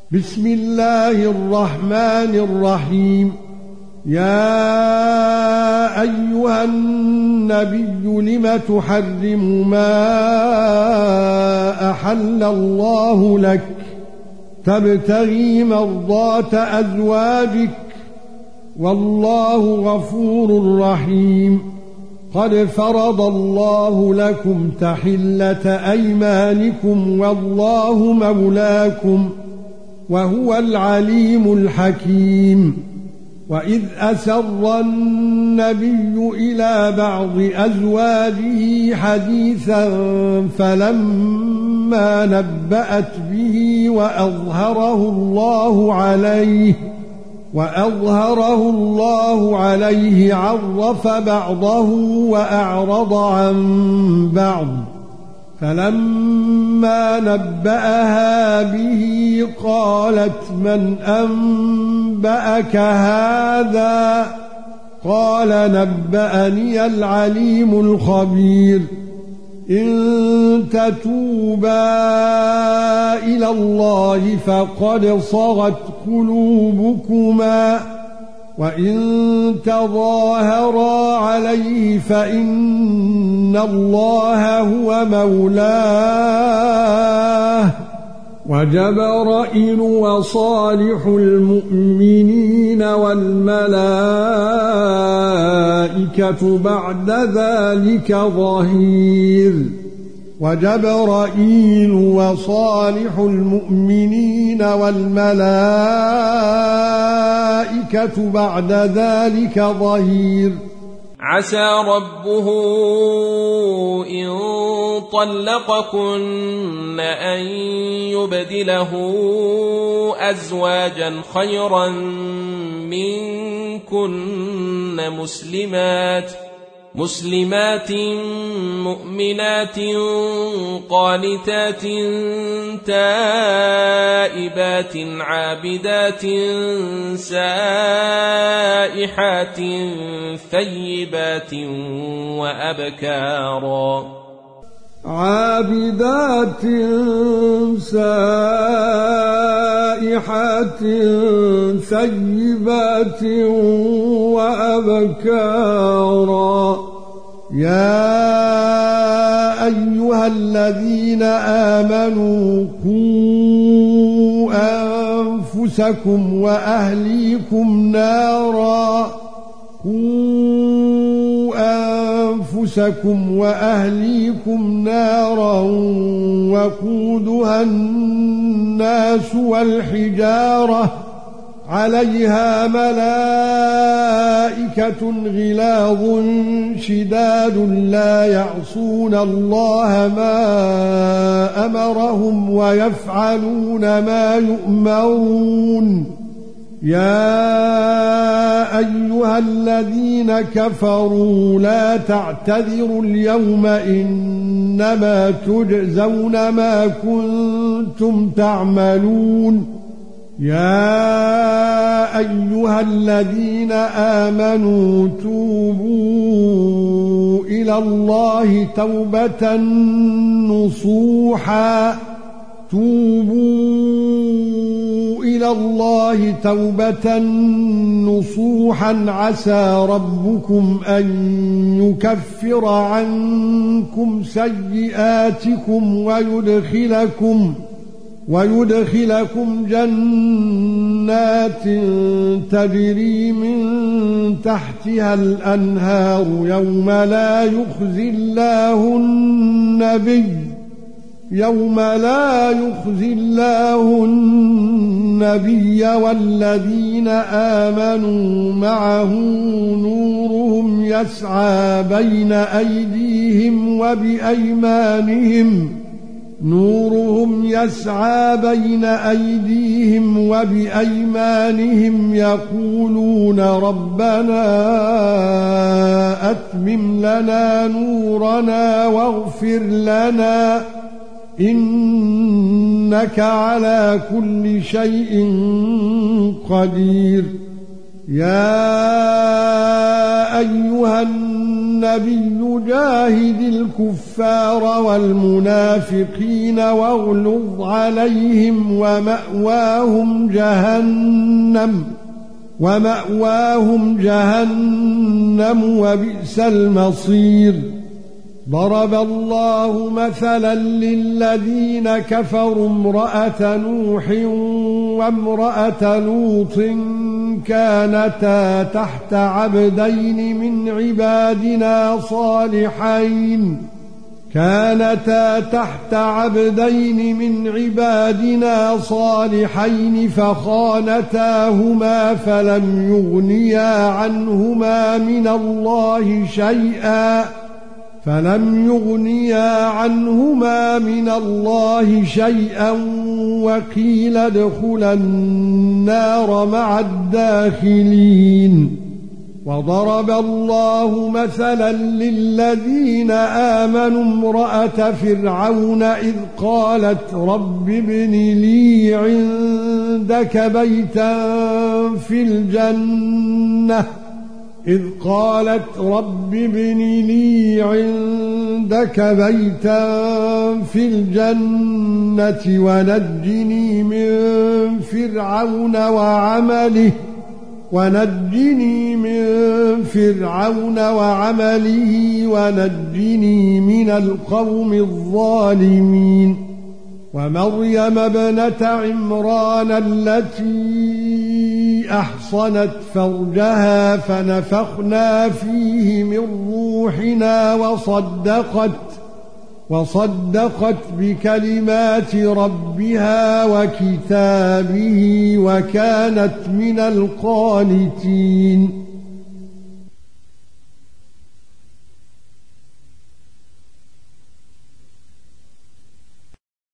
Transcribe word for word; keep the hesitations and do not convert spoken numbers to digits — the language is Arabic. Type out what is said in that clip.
بسم الله الرحمن الرحيم. يا أيها النبي لم تحرم ما أحل الله لك تبتغي مرضات أزواجك والله غفور رحيم. قد فرض الله لكم تحلة أيمانكم والله مولاكم وهو العليم الحكيم. وإذ أسر النبي إلى بعض أزواجه حديثا فلما نبأت به وأظهره الله عليه وأظهره الله عليه عرف بعضه وأعرض عن بعض. فلما نبأها به قالت من أنبأك هذا؟ قال نبأني العليم الخبير. إن تتوبا إلى الله فقد صغت قلوبكما وإن تظاهرا عليه فإن الله هو مولاه وجبرائيل وصالح المؤمنين والملائكة بعد ذلك ظهير. وجبرائيل وصالح المؤمنين والملائكة بعد ذلك ظهير. عسى ربه إن طلقكن أن يبدله أزواجا خيرا منكن مسلمات مسلمات مؤمنات قانتات تائبات عابدات سائحات ثيبات وأبكارا. عابدات سائحات ثيبات وأبكارا. يا أيها الذين آمنوا قوا أنفسكم وأهليكم نارا قوا أنفسكم وأهليكم نارا وقودها الناس والحجارة عليها ملائكة غلاظ شداد لا يعصون الله ما أمرهم ويفعلون ما يؤمرون. يا أيها الذين كفروا لا تعتذروا اليوم إنما تجزون ما كنتم تعملون. يا أيها الذين آمنوا توبوا إلى الله توبة نصوحا توبوا إلى الله توبة نصوحا عسى ربكم أن يكفر عنكم سيئاتكم ويدخلكم ويدخلكم جنات تجري من تحتها الأنهار يوم لا يخزي الله النبي يوم لا يخزي الله النبي والذين آمنوا معه نورهم يسعى بين أيديهم وبأيمانهم نورهم يسعى بين أيديهم وبأيمانهم يقولون ربنا أتمم لنا نورنا واغفر لنا إنك على كل شيء قدير. يا ايها النبي جاهد الكفار والمنافقين واغلظ عليهم ومأواهم جهنم ومأواهم جهنم وبئس المصير ضرب الله مثلا للذين كفروا امرأة نوح وامرأة لوط كانتا تحت عبدين من عبادنا صالحين كانتا تحت عبدين من عبادنا صالحين فخانتاهما فلم يغنيا عنهما من الله شيئا فلم يغنيا عنهما من الله شيئا وقيل ادخلا النار مع الداخلين وضرب الله مثلا للذين آمنوا امرأة فرعون إذ قالت رب ابن لي عندك بيتا في الجنة إذ قالت رب ابن لي عندك بيتا في الجنة ونجني من فرعون وعمله ونجني من فرعون وعمله ونجني من القوم الظالمين ومريم ابنة عمران التي أحصنت فرجها فنفخنا فيه من روحنا وصدقت وصدقت بكلمات ربها وكتابه وكانت من القانتين